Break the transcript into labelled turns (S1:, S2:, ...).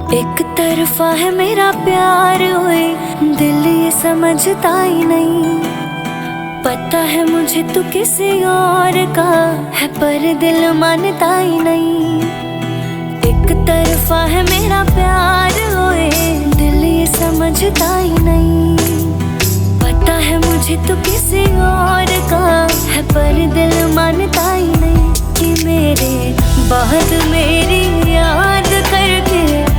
S1: एक तरफा है मेरा प्यार हुए, दिल ये समझता ही नहीं। पता है मुझे तू किसी और का है, पर दिल मानता ही नहीं। एक तरफा है मेरा प्यार हुए, दिल ये समझता ही नहीं। पता है मुझे तू किसी और का है, पर दिल मानता ही नहीं। कि मेरे बाद मेरी याद करके